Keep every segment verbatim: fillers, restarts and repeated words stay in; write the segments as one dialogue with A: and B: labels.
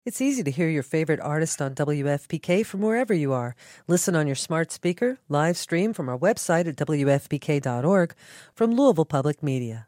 A: It's easy to hear your favorite artist on W F P K from wherever you are. Listen on your smart speaker, live stream from our website at W F P K dot org from Louisville Public Media.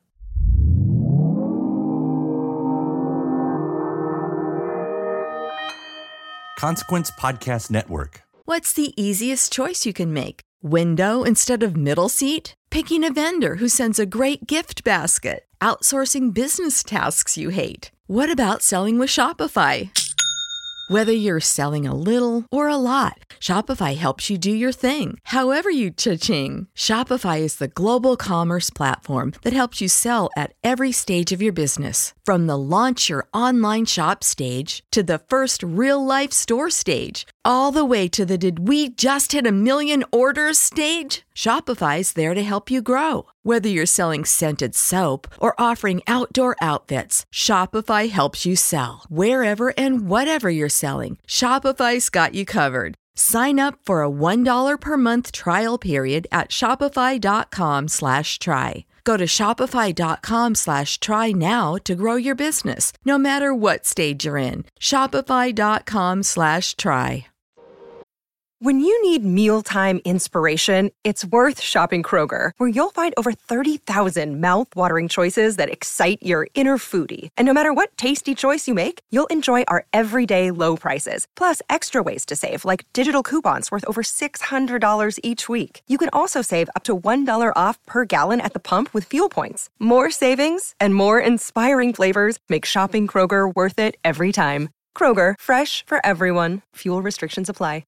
B: Consequence Podcast Network.
C: What's the easiest choice you can make? Window instead of middle seat? Picking a vendor who sends a great gift basket? Outsourcing business tasks you hate? What about selling with Shopify? Whether you're selling a little or a lot, Shopify helps you do your thing, however you cha-ching. Shopify is the global commerce platform that helps you sell at every stage of your business. From the launch your online shop stage to the first real-life store stage, all the way to the did we just hit a million orders stage. Shopify's there to help you grow. Whether you're selling scented soap or offering outdoor outfits, Shopify helps you sell. Wherever and whatever you're selling, Shopify's got you covered. Sign up for a one dollar per month trial period at shopify.com slash try. Go to shopify.com slash try now to grow your business, no matter what stage you're in. Shopify.com slash try.
D: When you need mealtime inspiration, it's worth shopping Kroger, where you'll find over thirty thousand mouth-watering choices that excite your inner foodie. And no matter what tasty choice you make, you'll enjoy our everyday low prices, plus extra ways to save, like digital coupons worth over six hundred dollars each week. You can also save up to one dollar off per gallon at the pump with fuel points. More savings and more inspiring flavors make shopping Kroger worth it every time. Kroger, fresh for everyone. Fuel restrictions apply.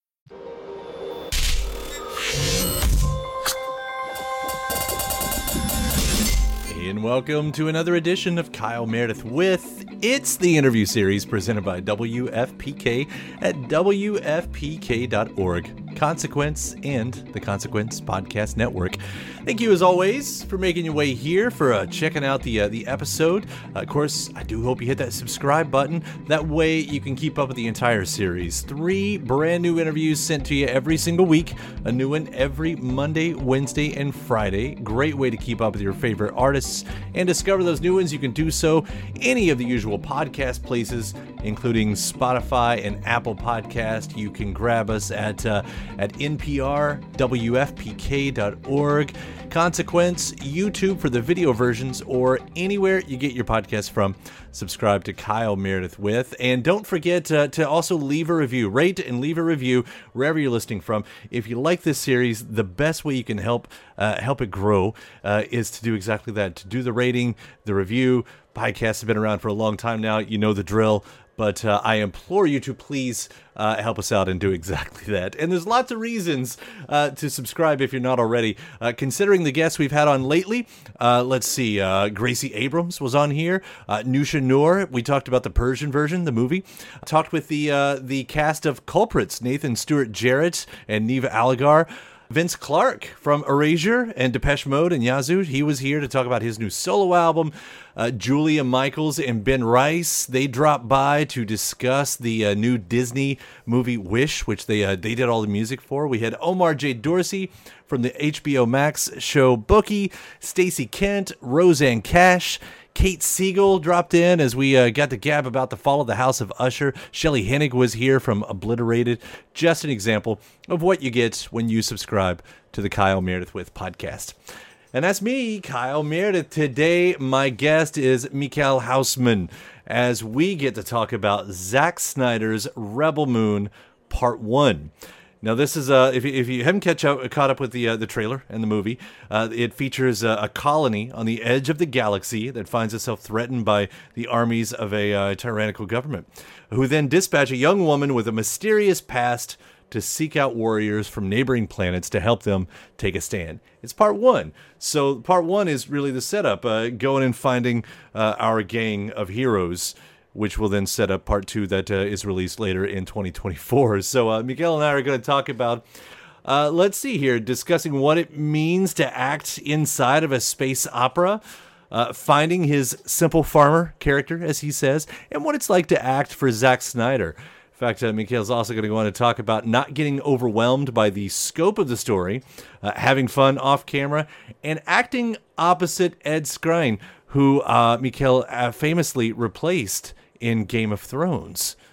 B: And welcome to another edition of Kyle Meredith With. It's the interview series presented by W F P K at W F P K dot org, Consequence, and the Consequence Podcast Network. Thank you, as always, for making your way here, for uh, checking out the uh, the episode. Uh, of course, I do hope you hit that subscribe button. That way you can keep up with the entire series. Three brand new interviews sent to you every single week. A new one every Monday, Wednesday, and Friday. Great way to keep up with your favorite artists and discover those new ones. You can do so any of the usual podcast places, including Spotify and Apple Podcast. You can grab us at uh, at N P R, W F P K dot org, Consequence, YouTube for the video versions, or anywhere you get your podcast from. Subscribe to Kyle Meredith With, and don't forget uh, to also leave a review. Rate and leave a review wherever you're listening from. If you like this series, the best way you can help uh, help it grow uh, is to do exactly that, to do the rating, the review. Podcasts have been around for a long time now. You know the drill. But uh, I implore you to please uh, help us out and do exactly that. And there's lots of reasons uh, to subscribe if you're not already. Uh, considering the guests we've had on lately, uh, let's see, uh, Gracie Abrams was on here. Uh, Nusha Noor, we talked about the Persian version, the movie. Talked with the uh, the cast of Culprits, Nathan Stewart Jarrett and Neva Aligar. Vince Clarke from Erasure and Depeche Mode and Yazoo, he was here to talk about his new solo album. Uh, Julia Michaels and Ben Rice, they dropped by to discuss the uh, new Disney movie Wish, which they uh, they did all the music for. We had Omar J. Dorsey from the H B O Max show Bookie, Stacey Kent, Roseanne Cash, Kate Siegel dropped in as we uh, got to gab about the fall of the House of Usher. Shelley Hennig was here from Obliterated. Just an example of what you get when you subscribe to the Kyle Meredith With podcast. And that's me, Kyle Meredith. Today, my guest is Michael Hausman, as we get to talk about Zack Snyder's Rebel Moon Part one. Now, this is, uh, if, you, if you haven't catch up, caught up with the uh, the trailer and the movie, uh, it features uh, a colony on the edge of the galaxy that finds itself threatened by the armies of a uh, tyrannical government, who then dispatch a young woman with a mysterious past to seek out warriors from neighboring planets to help them take a stand. It's part one. So part one is really the setup, uh, going and finding uh, our gang of heroes, which will then set up part two that uh, is released later in twenty twenty-four. So uh, Miguel and I are going to talk about, uh, let's see here, discussing what it means to act inside of a space opera, uh, finding his simple farmer character, as he says, and what it's like to act for Zack Snyder. In fact, uh, Mikhail's also going to go on to talk about not getting overwhelmed by the scope of the story, uh, having fun off camera, and acting opposite Ed Skrein, who uh, Mikhail uh, famously replaced in Game of Thrones.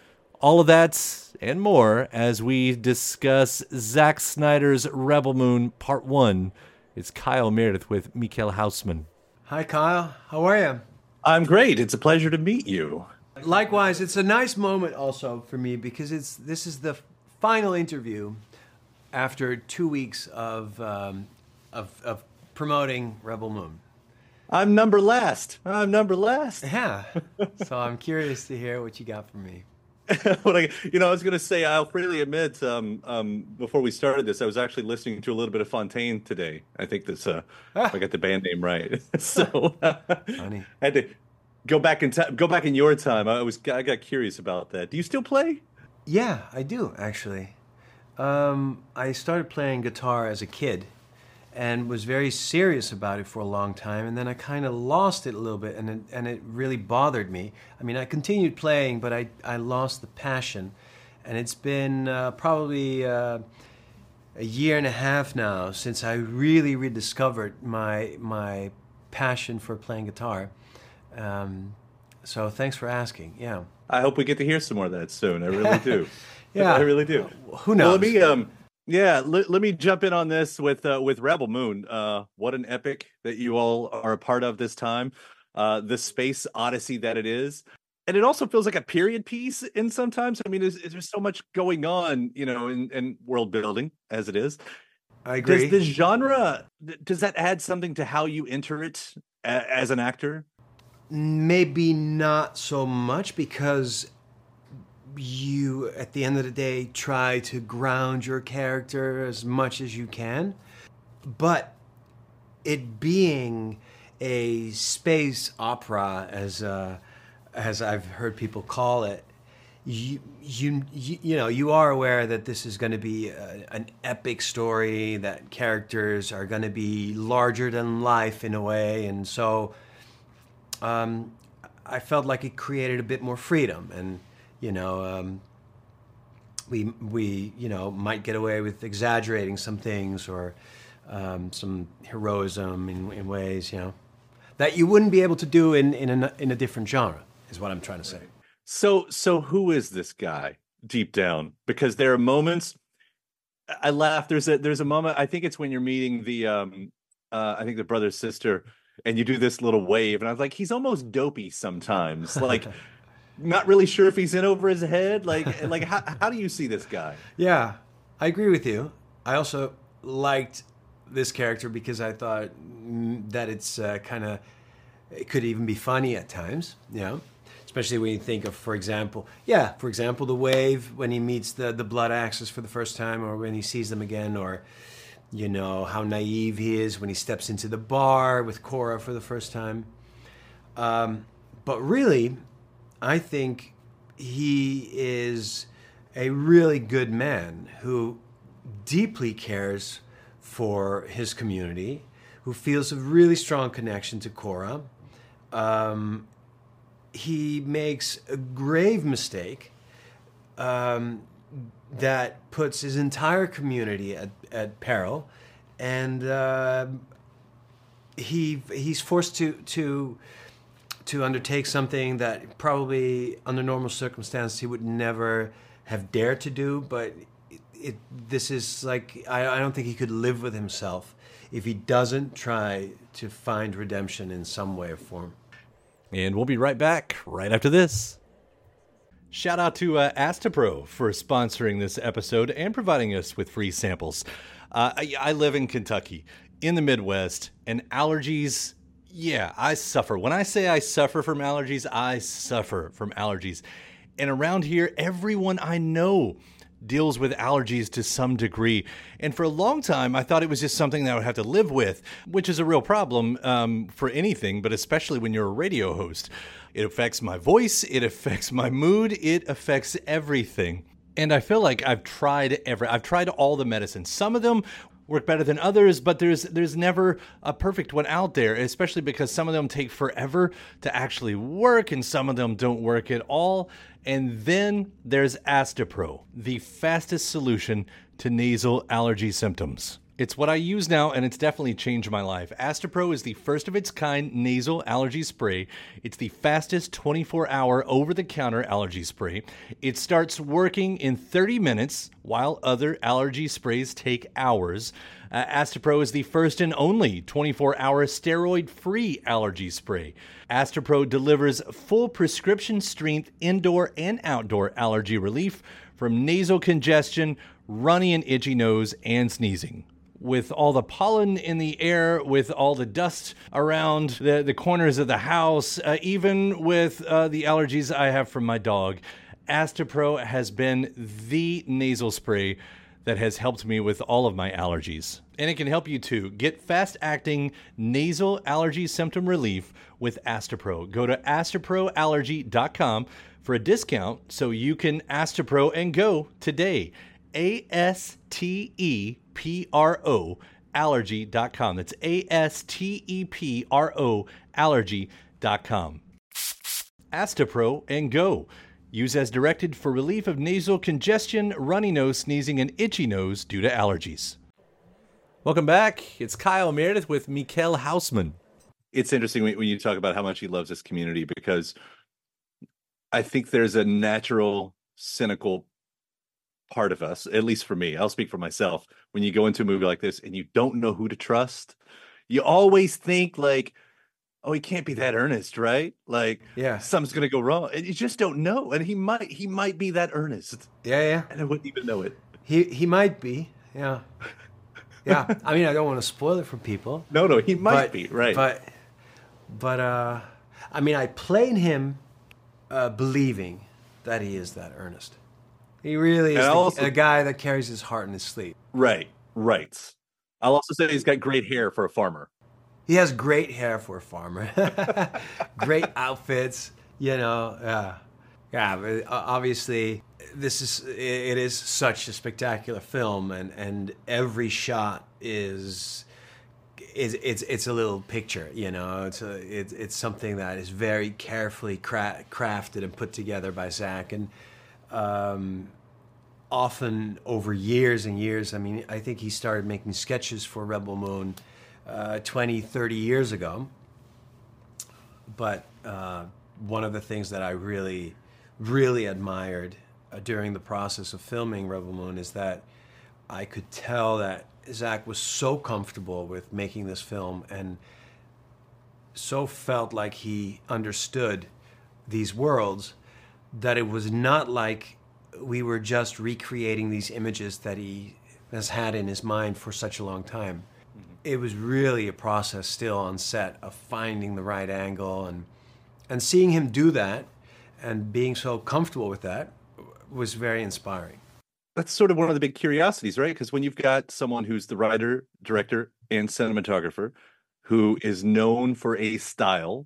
B: All of that and more as we discuss Zack Snyder's Rebel Moon Part one. It's Kyle Meredith with Mikael Hausman.
E: Hi, Kyle. How are you?
F: I'm great. It's a pleasure to meet you.
E: Likewise, it's a nice moment also for me because it's this is the final interview after two weeks of um, of, of promoting Rebel Moon.
F: I'm number last. I'm number last.
E: Yeah. So I'm curious to hear what you got for me.
F: what I, you know, I was going to say, I'll freely admit, um, um, before we started this, I was actually listening to a little bit of Fontaine today. I think this, uh, ah. I got the band name right. so
E: Funny.
F: I had to go back in time, go back in your time. I was, I got curious about that. Do you still play?
E: Yeah, I do actually. Um, I started playing guitar as a kid and was very serious about it for a long time, and then I kind of lost it a little bit, and it, and it really bothered me. I mean, I continued playing, but I, I lost the passion, and it's been uh, probably uh, a year and a half now since I really rediscovered my my passion for playing guitar. Um, so thanks for asking. Yeah,
F: I hope we get to hear some more of that soon. I really do.
E: yeah,
F: I really do.
E: Who knows?
F: Well, let me um. Yeah, let, let me jump in on this with uh, with Rebel Moon. Uh, what an epic that you all are a part of this time. Uh, the space odyssey that it is. And it also feels like a period piece in sometimes. I mean, is, is there so much going on, you know, in, in world building as it is.
E: I agree.
F: Does the genre, does that add something to how you enter it a, as an actor?
E: Maybe not so much because you, at the end of the day, try to ground your character as much as you can. But it being a space opera, as uh, as I've heard people call it, you you you, you know you are aware that this is going to be a, an epic story, that characters are going to be larger than life in a way, and so um, I felt like it created a bit more freedom. And You know, um, we we you know might get away with exaggerating some things or um, some heroism in, in ways you know that you wouldn't be able to do in in a, in a different genre. Is what I'm trying to say.
F: So so who is this guy deep down? Because there are moments. I laugh. There's a there's a moment. I think it's when you're meeting the um, uh, I think the brother sister, and you do this little wave, and I was like, he's almost dopey sometimes, like. Not really sure if he's in over his head. Like, like how how do you see this guy?
E: Yeah, I agree with you. I also liked this character because I thought that it's uh, kind of, it could even be funny at times, you know? Especially when you think of, for example, yeah, for example, the wave when he meets the, the Blood Axes for the first time, or when he sees them again, or, you know, how naive he is when he steps into the bar with Cora for the first time. Um, but really, I think he is a really good man who deeply cares for his community, who feels a really strong connection to Cora. Um, he makes a grave mistake um, that puts his entire community at, at peril, and uh, he he's forced to to. to undertake something that probably under normal circumstances he would never have dared to do, but it, it, this is like, I, I don't think he could live with himself if he doesn't try to find redemption in some way or form.
B: And we'll be right back right after this. Shout out to uh, Astapro for sponsoring this episode and providing us with free samples. Uh, I, I live in Kentucky, in the Midwest, and allergies... Yeah, I suffer. When I say I suffer from allergies, I suffer from allergies. And around here, everyone I know deals with allergies to some degree. And for a long time, I thought it was just something that I would have to live with, which is a real problem um, for anything, but especially when you're a radio host. It affects my voice, it affects my mood, it affects everything. And I feel like I've tried every, I've tried all the medicines. Some of them work better than others, but there's there's never a perfect one out there, especially because some of them take forever to actually work and some of them don't work at all. And then there's Astapro, the fastest solution to nasal allergy symptoms. It's what I use now, and it's definitely changed my life. Astepro is the first of its kind nasal allergy spray. It's the fastest twenty-four hour over-the-counter allergy spray. It starts working in thirty minutes, while other allergy sprays take hours. Uh, Astepro is the first and only twenty-four hour steroid-free allergy spray. Astepro delivers full prescription strength indoor and outdoor allergy relief from nasal congestion, runny and itchy nose, and sneezing. With all the pollen in the air, with all the dust around the, the corners of the house, uh, even with uh, the allergies I have from my dog, Astepro has been the nasal spray that has helped me with all of my allergies. And it can help you too. Get fast-acting nasal allergy symptom relief with Astepro. Go to astepro allergy dot com for a discount so you can Astepro and go today. A S T E P R O allergy dot com. That's A S T E P R O allergy dot com. Astepro and go. Use as directed for relief of nasal congestion, runny nose, sneezing, and itchy nose due to allergies. Welcome back. It's Kyle Meredith with Mikkel Hausman.
F: It's interesting when you talk about how much he loves this community, because I think there's a natural, cynical part of us, at least for me, I'll speak for myself, when you go into a movie like this and you don't know who to trust, you always think like, oh, he can't be that earnest, right? Like,
E: yeah,
F: something's gonna go wrong, and you just don't know. And he might, he might be that earnest.
E: Yeah, yeah.
F: And I wouldn't even know it.
E: He he might be. Yeah, yeah. I mean, I don't want to spoil it for people.
F: No, no, he might
E: but,
F: be right.
E: But, but uh, I mean, I played him uh, believing that he is that earnest. He really is the,
F: also,
E: a guy that carries his heart in his sleeve.
F: Right, right. I'll also say he's got great hair for a farmer.
E: He has great hair for a farmer. Great outfits, you know. Yeah, yeah. But obviously, this is it is such a spectacular film, and, and every shot is is it's it's a little picture, you know. It's a it's it's something that is very carefully cra- crafted and put together by Zach, and um, often over years and years. I mean, I think he started making sketches for Rebel Moon Uh, twenty, thirty years ago. But uh, one of the things that I really, really admired uh, during the process of filming Rebel Moon is that I could tell that Zach was so comfortable with making this film and so felt like he understood these worlds that it was not like we were just recreating these images that he has had in his mind for such a long time. It was really a process still on set of finding the right angle, and and seeing him do that and being so comfortable with that was very inspiring.
F: That's sort of one of the big curiosities, right? Because when you've got someone who's the writer, director, and cinematographer who is known for a style,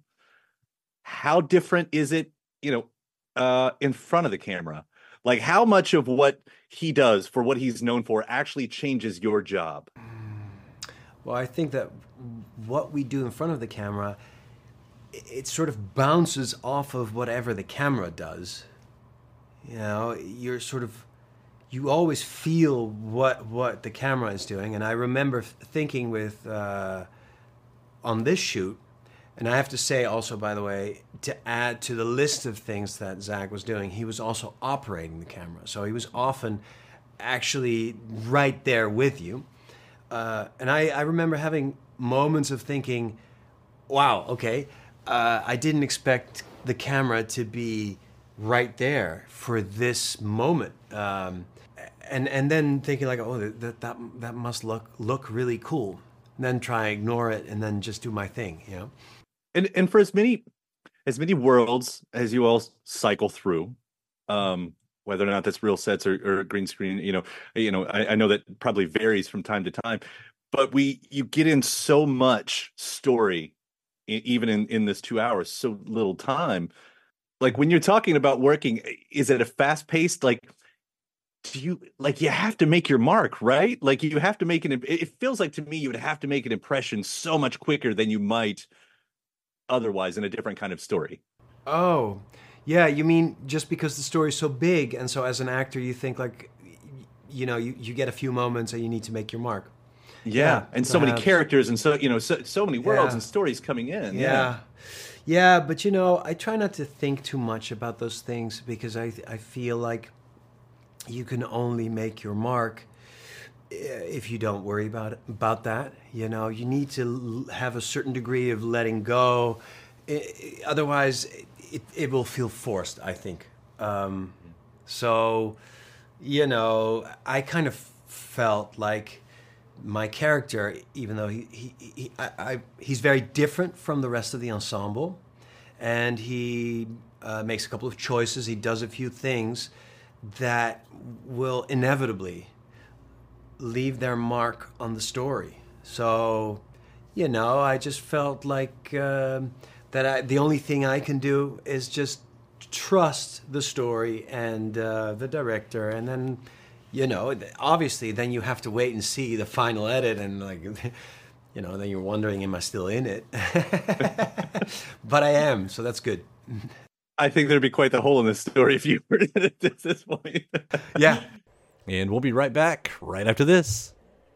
F: how different is it, you know, uh, in front of the camera? Like, how much of what he does for what he's known for actually changes your job?
E: Well, I think that what we do in front of the camera, it sort of bounces off of whatever the camera does. You know, you're sort of, you always feel what what the camera is doing. And I remember thinking with, uh, on this shoot, and I have to say also, by the way, to add to the list of things that Zach was doing, he was also operating the camera. So he was often actually right there with you. Uh, and I, I remember having moments of thinking, wow, okay, uh, I didn't expect the camera to be right there for this moment. Um, and and then thinking like, oh, that that that must look look really cool. And then try and ignore it and then just do my thing, you know?
F: And and for as many as many worlds as you all cycle through, um, whether or not that's real sets or, or green screen, you know, you know, I, I know that probably varies from time to time, but we you get in so much story, even in, in this two hours, so little time. Like when you're talking about working, is it a fast paced, like, do you like you have to make your mark, right? Like you have to make an, it feels like to me, you would have to make an impression so much quicker than you might otherwise in a different kind of story.
E: Oh, yeah, you mean just because the story is so big, and so as an actor you think like, you know, you, you get a few moments and you need to make your mark.
F: Yeah, and so many
E: perhaps.
F: characters, and so you know, so so many worlds
E: Yeah.
F: and stories coming in.
E: Yeah.
F: Yeah.
E: Yeah, but you know, I try not to think too much about those things because I I feel like you can only make your mark eh, if you don't worry about it, about that. You know, you need to l- have a certain degree of letting go. I- I- otherwise, it, it will feel forced, I think. Um, so, you know, I kind of felt like my character, even though he, he, he I, I, he's very different from the rest of the ensemble, and he uh, makes a couple of choices. He does a few things that will inevitably leave their mark on the story. So, you know, I just felt like um that I, the only thing I can do is just trust the story and uh, the director, and then, you know, obviously, then you have to wait and see the final edit, and like, you know, then you're wondering, am I still in it? But I am, so that's good.
F: I think there'd be quite the hole in this story if you were in it at this point.
E: Yeah.
B: And we'll be right back right after this.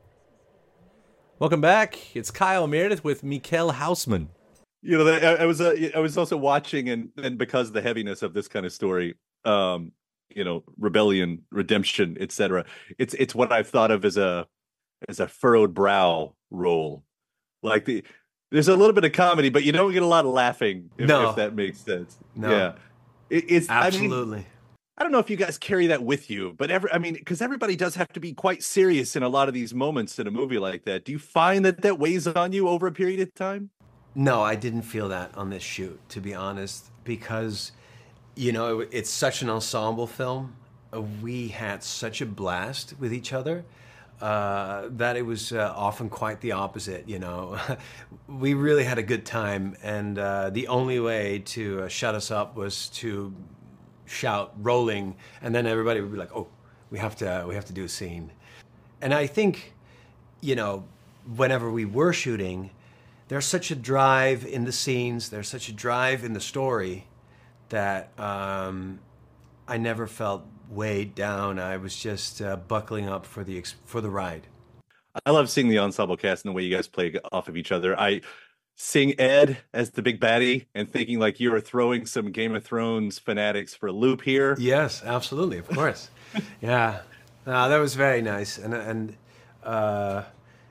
B: Welcome back. It's Kyle Meredith with Mikkel Hausman.
F: You know, I, I was uh, I was also watching, and and because of the heaviness of this kind of story, um, you know, rebellion, redemption, et cetera. It's it's what I've thought of as a as a furrowed brow role. Like the there's a little bit of comedy, but you don't get a lot of laughing. If,
E: No.
F: if that makes sense.
E: No.
F: Yeah, it, it's I mean,
E: Absolutely.
F: I don't know if you guys carry that with you, but every, I mean, because everybody does have to be quite serious in a lot of these moments in a movie like that. Do you find that that weighs on you over a period of time?
E: No, I didn't feel that on this shoot, to be honest, because, you know, it, it's such an ensemble film. Uh, we had such a blast with each other uh, that it was uh, often quite the opposite, you know. We really had a good time, and uh, the only way to uh, shut us up was to shout rolling, and then everybody would be like, oh, we have to, we have to do a scene. And I think, you know, whenever we were shooting, there's such a drive in the scenes, there's such a drive in the story that um, I never felt weighed down. I was just uh, buckling up for the ex- for the ride.
F: I love seeing the ensemble cast and the way you guys play off of each other. I seeing Ed as the big baddie and thinking like you were throwing some Game of Thrones fanatics for a loop here.
E: Yes, absolutely, of course. Yeah, no, that was very nice, and and uh,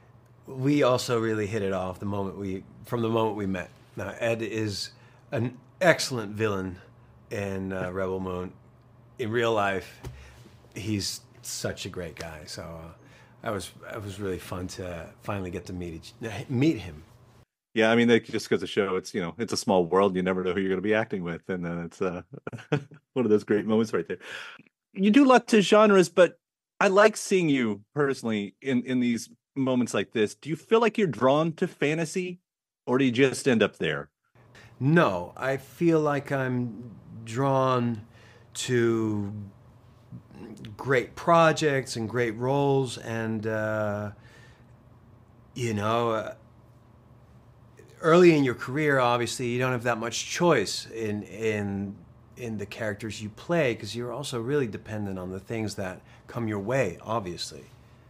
E: we also really hit it off the moment we from the moment we met. Now, Ed is an excellent villain in uh, Rebel Moon. In real life, he's such a great guy. So uh, that was that was really fun to finally get to meet each, meet him.
F: Yeah, I mean, that just goes to show it's, you know, it's a small world. You never know who you're going to be acting with. And then it's uh, one of those great moments right there. You do lots of genres, but I like seeing you personally in, in these moments like this. Do you feel like you're drawn to fantasy, or do you just end up there?
E: No, I feel like I'm drawn to great projects and great roles, and uh, you know, uh, early in your career, obviously, you don't have that much choice in in in the characters you play, because you're also really dependent on the things that come your way, obviously.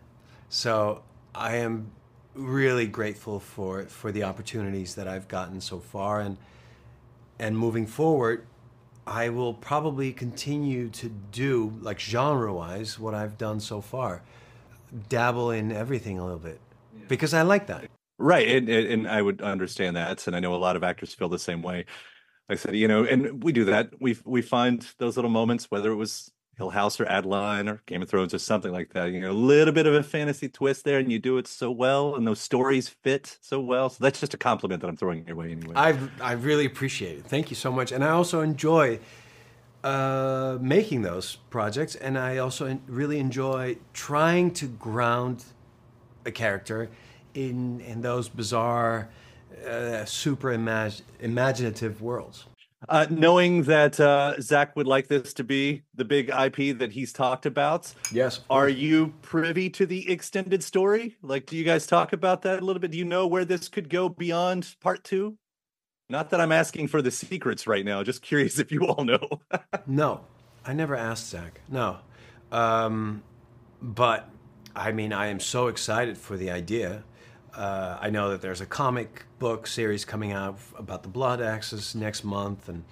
E: So I am really grateful for for the opportunities that I've gotten so far, and and moving forward, I will probably continue to do, like genre-wise, what I've done so far. Dabble in everything a little bit, because I like that.
F: Right, and, and and I would understand that, and I know a lot of actors feel the same way. Like I said, you know, and we do that. We we find those little moments, whether it was Hill House or Adeline or Game of Thrones or something like that. You know, a little bit of a fantasy twist there, and you do it so well, and those stories fit so well. So that's just a compliment that I'm throwing your way anyway.
E: I I really appreciate it. Thank you so much, and I also enjoy uh, making those projects, and I also en- really enjoy trying to ground a character in in those bizarre, uh, super imag- imaginative worlds.
F: Uh, knowing that uh, Zach would like this to be the big I P that he's talked about,
E: Yes.
F: are you privy to the extended story? Like, do you guys talk about that a little bit? Do you know where this could go beyond part two? Not that I'm asking for the secrets right now. Just curious if you all know.
E: No, I never asked Zach. No, um, but I mean, I am so excited for the idea. Uh, I know that there's a comic book series coming out about the Blood Axis next month, and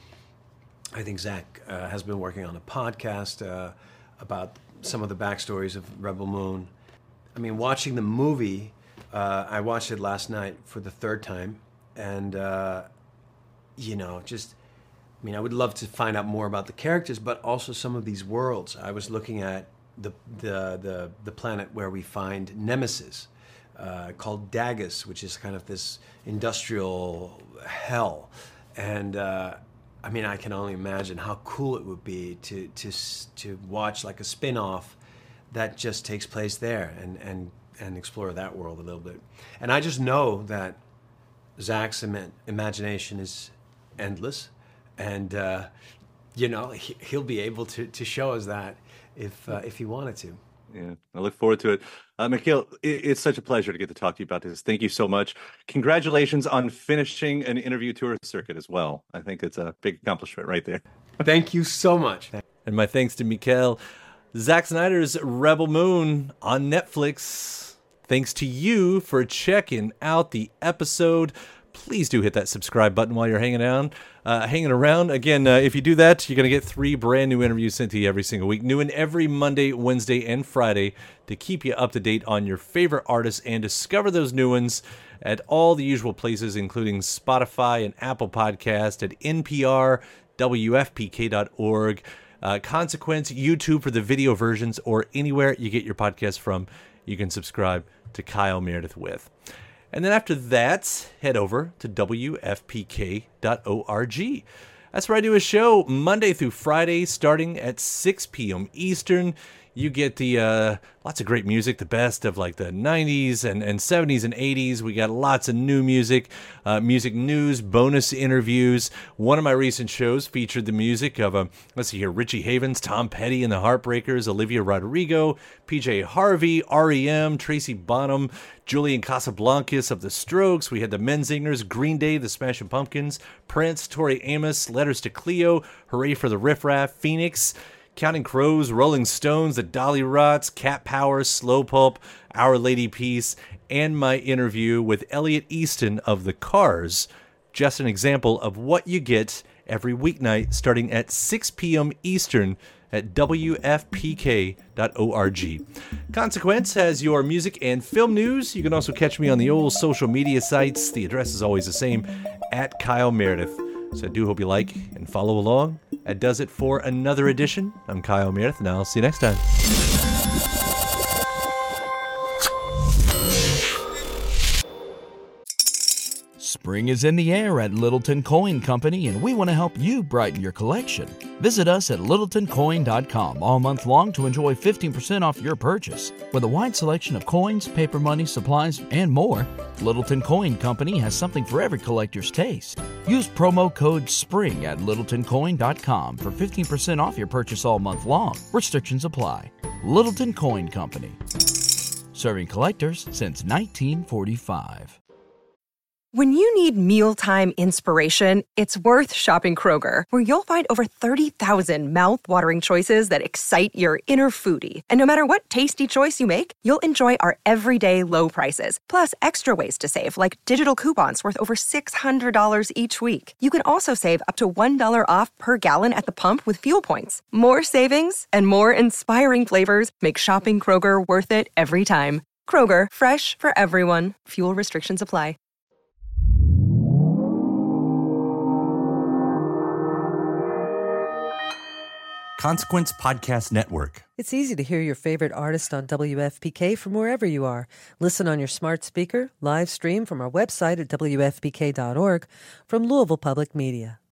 E: I think Zach uh, has been working on a podcast uh, about some of the backstories of Rebel Moon. I mean, watching the movie, uh, I watched it last night for the third time, and, uh, you know, just, I mean, I would love to find out more about the characters, but also some of these worlds. I was looking at the, the, the, the planet where we find Nemesis, uh, called Dagus, which is kind of this industrial hell. And, uh, I mean, I can only imagine how cool it would be to, to, to watch like a spin-off that just takes place there and, and, and explore that world a little bit. And I just know that Zach's im- imagination is endless, and uh, you know, he, he'll be able to, to show us that if uh, if he wanted to.
F: Yeah, I look forward to it. Uh, Mikhail, it, it's such a pleasure to get to talk to you about this. Thank you so much. Congratulations on finishing an interview tour circuit as well. I think it's a big accomplishment right there.
E: Thank you so much.
B: And my thanks to Mikhail. Zack Snyder's Rebel Moon on Netflix. Thanks to you for checking out the episode. Please do hit that subscribe button while you're hanging out, uh, hanging around. Again, uh, if you do that, you're going to get three brand new interviews sent to you every single week, new and every Monday, Wednesday, and Friday, to keep you up to date on your favorite artists and discover those new ones at all the usual places, including Spotify and Apple Podcast, at N P R, W F P K dot org, uh, Consequence, YouTube for the video versions, or anywhere you get your podcast from. You can subscribe to Kyle Meredith With. And then after that, head over to W F P K dot org. That's where I do a show Monday through Friday, starting at six p.m. Eastern. You get the uh, lots of great music, the best of like the nineties and, and seventies and eighties. We got lots of new music, uh, music news, bonus interviews. One of my recent shows featured the music of, uh, let's see here, Richie Havens, Tom Petty and the Heartbreakers, Olivia Rodrigo, P J Harvey, R E M, Tracy Bonham, Julian Casablancas of The Strokes. We had the Menzingers, Green Day, the Smashing Pumpkins, Prince, Tori Amos, Letters to Cleo, Hooray for the Riff Raff, Phoenix, Counting Crows, Rolling Stones, the Dolly Rots, Cat Power, Slow Pulp, Our Lady Peace, and my interview with Elliot Easton of The Cars. Just an example of what you get every weeknight starting at six p.m. Eastern at W F P K dot org. Consequence has your music and film news. You can also catch me on the old social media sites. The address is always the same, at Kyle Meredith. So I do hope you like and follow along. That does it for another edition. I'm Kyle Meredith, and I'll see you next time.
G: Spring is in the air at Littleton Coin Company, and we want to help you brighten your collection. Visit us at littleton coin dot com all month long to enjoy fifteen percent off your purchase. With a wide selection of coins, paper money, supplies, and more, Littleton Coin Company has something for every collector's taste. Use promo code SPRING at littleton coin dot com for fifteen percent off your purchase all month long. Restrictions apply. Littleton Coin Company. Serving collectors since nineteen forty-five.
D: When you need mealtime inspiration, it's worth shopping Kroger, where you'll find over thirty thousand mouth-watering choices that excite your inner foodie. And no matter what tasty choice you make, you'll enjoy our everyday low prices, plus extra ways to save, like digital coupons worth over six hundred dollars each week. You can also save up to one dollar off per gallon at the pump with fuel points. More savings and more inspiring flavors make shopping Kroger worth it every time. Kroger, fresh for everyone. Fuel restrictions apply.
B: Consequence Podcast Network.
A: It's easy to hear your favorite artist on W F P K from wherever you are. Listen on your smart speaker, live stream from our website at W F P K dot org, from Louisville Public Media.